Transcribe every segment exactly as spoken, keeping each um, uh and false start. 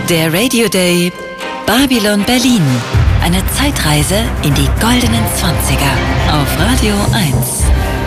Der Radio Day Babylon Berlin. Eine Zeitreise in die goldenen Zwanziger auf Radio eins.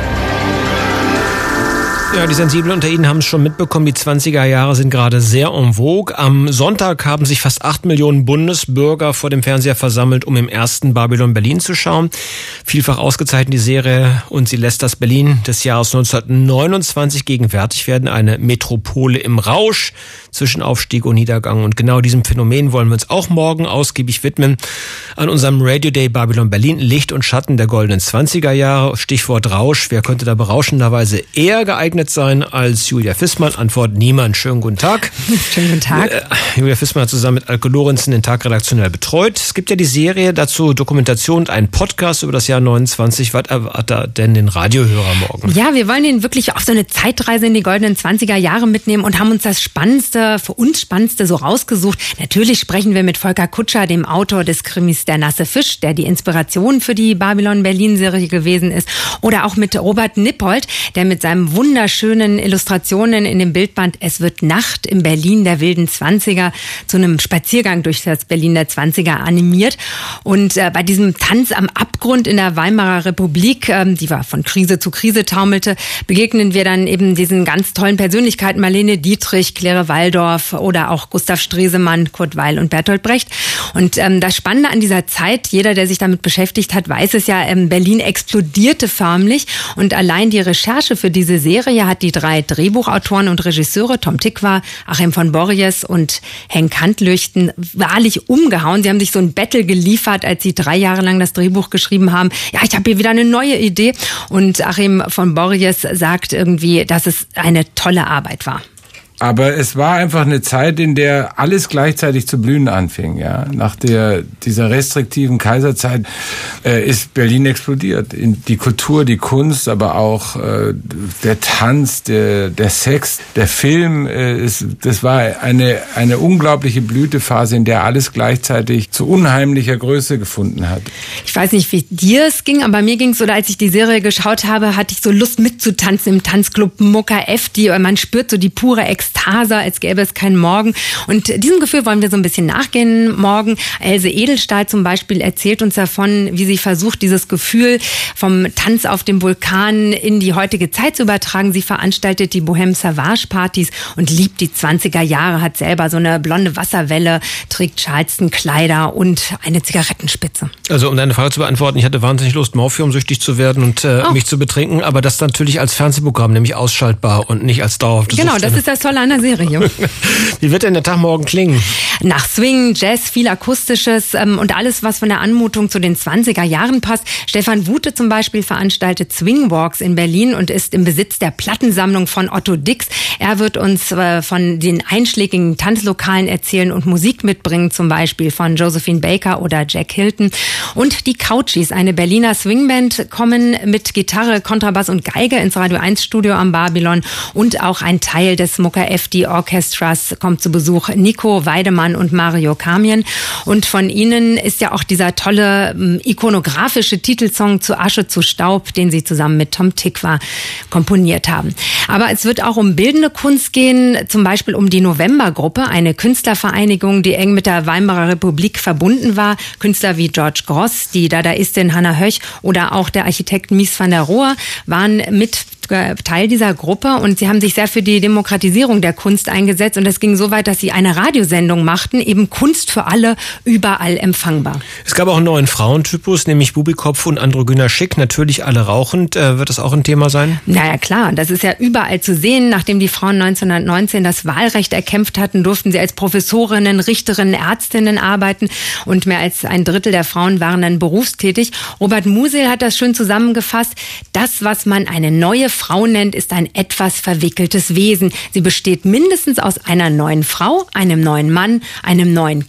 Ja, die Sensiblen unter Ihnen haben es schon mitbekommen, die zwanziger Jahre sind gerade sehr en vogue. Am Sonntag haben sich fast acht Millionen Bundesbürger vor dem Fernseher versammelt, um im ersten Babylon Berlin zu schauen. Vielfach ausgezeichnet die Serie und sie lässt das Berlin des Jahres neunzehnhundertneunundzwanzig gegenwärtig werden. Eine Metropole im Rausch zwischen Aufstieg und Niedergang. Und genau diesem Phänomen wollen wir uns auch morgen ausgiebig widmen. An unserem Radio Day Babylon Berlin, Licht und Schatten der goldenen zwanziger Jahre. Stichwort Rausch. Wer könnte da berauschenderweise eher geeignet sein als Julia Fissmann? Antwort: niemand. Schönen guten Tag. Schönen guten Tag. Äh, Julia Fissmann hat zusammen mit Alke Lorenzen den Tag redaktionell betreut. Es gibt ja die Serie dazu, Dokumentation und einen Podcast über das Jahr neunundzwanzig. Was erwartet denn den Radiohörer morgen? Ja, wir wollen ihn wirklich auf so eine Zeitreise in die goldenen zwanziger Jahre mitnehmen und haben uns das Spannendste, für uns Spannendste so rausgesucht. Natürlich sprechen wir mit Volker Kutscher, dem Autor des Krimis Der nasse Fisch, der die Inspiration für die Babylon Berlin Serie gewesen ist. Oder auch mit Robert Nippold, der mit seinem wunderschönen Illustrationen in dem Bildband Es wird Nacht im Berlin der wilden Zwanziger zu einem Spaziergang durch das Berlin der Zwanziger animiert. Und äh, bei diesem Tanz am Abgrund in der Weimarer Republik, ähm, die war von Krise zu Krise taumelte, begegnen wir dann eben diesen ganz tollen Persönlichkeiten: Marlene Dietrich, Claire Walldorf oder auch Gustav Stresemann, Kurt Weil und Bertolt Brecht. Und ähm, das Spannende an dieser Zeit, jeder, der sich damit beschäftigt hat, weiß es ja, ähm, Berlin explodierte förmlich. Und allein die Recherche für diese Serie hat die drei Drehbuchautoren und Regisseure, Tom Tykwer, Achim von Borries und Henk Handlöchten, wahrlich umgehauen. Sie haben sich so ein Battle geliefert, als sie drei Jahre lang das Drehbuch geschrieben haben. Ja, ich habe hier wieder eine neue Idee. Und Achim von Borries sagt irgendwie, dass es eine tolle Arbeit war. Aber es war einfach eine Zeit, in der alles gleichzeitig zu blühen anfing. Ja, nach der dieser restriktiven Kaiserzeit äh, ist Berlin explodiert. In die Kultur, die Kunst, aber auch äh, der Tanz, der der Sex, der Film. Äh, ist, das war eine eine unglaubliche Blütephase, in der alles gleichzeitig zu unheimlicher Größe gefunden hat. Ich weiß nicht, wie dir es ging, aber mir ging es so, als ich die Serie geschaut habe, hatte ich so Lust mitzutanzen im Tanzclub Mucka F. Die, man spürt so die pure Ekstase, als gäbe es keinen Morgen. Und diesem Gefühl wollen wir so ein bisschen nachgehen morgen. Else Edelstahl zum Beispiel erzählt uns davon, wie sie versucht, dieses Gefühl vom Tanz auf dem Vulkan in die heutige Zeit zu übertragen. Sie veranstaltet die Bohème Savage Partys und liebt die zwanziger Jahre, hat selber so eine blonde Wasserwelle, trägt Charleston-Kleider und eine Zigarettenspitze. Also um deine Frage zu beantworten, ich hatte wahnsinnig Lust, morphiumsüchtig zu werden und äh, oh. mich zu betrinken, aber das natürlich als Fernsehprogramm, nämlich ausschaltbar und nicht als dauerhaftes. Genau, das ist das Tolle an der Serie. Wie wird denn der Tag morgen klingen? Nach Swing, Jazz, viel Akustisches ähm, und alles, was von der Anmutung zu den zwanziger Jahren passt. Stefan Wute zum Beispiel veranstaltet Swingwalks in Berlin und ist im Besitz der Plattensammlung von Otto Dix. Er wird uns äh, von den einschlägigen Tanzlokalen erzählen und Musik mitbringen, zum Beispiel von Josephine Baker oder Jack Hilton. Und die Couchies, eine Berliner Swingband, kommen mit Gitarre, Kontrabass und Geige ins Radio eins Studio am Babylon und auch ein Teil des Mucka F D Orchestras kommt zu Besuch. Nico Weidemann und Mario Kamien. Und von ihnen ist ja auch dieser tolle ähm, ikonografische Titelsong Zu Asche zu Staub, den sie zusammen mit Tom Tykwer komponiert haben. Aber es wird auch um bildende Kunst gehen, zum Beispiel um die Novembergruppe, eine Künstlervereinigung, die eng mit der Weimarer Republik verbunden war. Künstler wie George Gross, die Dadaistin Hannah Höch oder auch der Architekt Mies van der Rohe waren mit Teil dieser Gruppe und sie haben sich sehr für die Demokratisierung der Kunst eingesetzt und es ging so weit, dass sie eine Radiosendung machten, eben Kunst für alle, überall empfangbar. Es gab auch einen neuen Frauentypus, nämlich Bubikopf und androgyner Schick, natürlich alle rauchend. Äh, wird das auch ein Thema sein? Naja, klar, das ist ja überall zu sehen. Nachdem die Frauen neunzehnhundertneunzehn das Wahlrecht erkämpft hatten, durften sie als Professorinnen, Richterinnen, Ärztinnen arbeiten und mehr als ein Drittel der Frauen waren dann berufstätig. Robert Musil hat das schön zusammengefasst. Das, was man eine neue Frau nennt, ist ein etwas verwickeltes Wesen. Sie besteht mindestens aus einer neuen Frau, einem neuen Mann, einem neuen Kind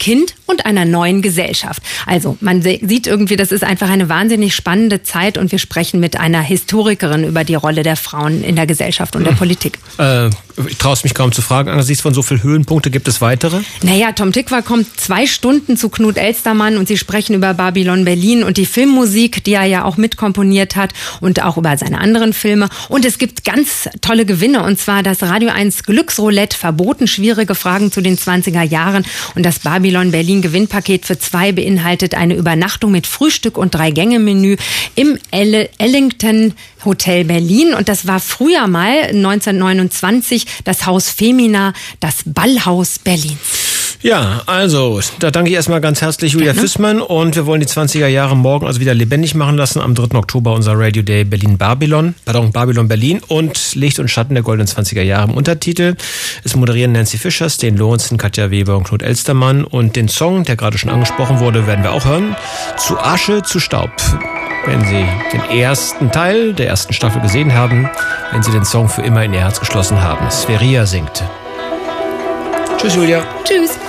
und einer neuen Gesellschaft. Also man sieht irgendwie, das ist einfach eine wahnsinnig spannende Zeit und wir sprechen mit einer Historikerin über die Rolle der Frauen in der Gesellschaft und der Politik. Äh, ich traue es mich kaum zu fragen, angesichts von so vielen Höhenpunkte, gibt es weitere? Naja, Tom Tykwer kommt zwei Stunden zu Knut Elstermann und sie sprechen über Babylon Berlin und die Filmmusik, die er ja auch mitkomponiert hat und auch über seine anderen Filme. Und es gibt ganz tolle Gewinne und zwar das Radio eins Glücksroulette, verboten schwierige Fragen zu den zwanziger Jahren und das Babylon Berlin Gewinnpaket für zwei beinhaltet eine Übernachtung mit Frühstück und Drei-Gänge-Menü im Ellington Hotel Berlin. Und das war früher mal neunzehnhundertneunundzwanzig das Haus Femina, das Ballhaus Berlins. Ja, also, da danke ich erstmal ganz herzlich Julia Gerne. Fissmann und wir wollen die zwanziger Jahre morgen also wieder lebendig machen lassen. Am dritten Oktober unser Radio Day Berlin Babylon, pardon, Babylon Berlin und Licht und Schatten der goldenen zwanziger Jahre im Untertitel. Es moderieren Nancy Fischer, Sten Lorenzen, Katja Weber und Knut Elstermann und den Song, der gerade schon angesprochen wurde, werden wir auch hören. Zu Asche, zu Staub. Wenn Sie den ersten Teil der ersten Staffel gesehen haben, wenn Sie den Song für immer in Ihr Herz geschlossen haben. Sferia singt. Tschüss, Julia. Tschüss.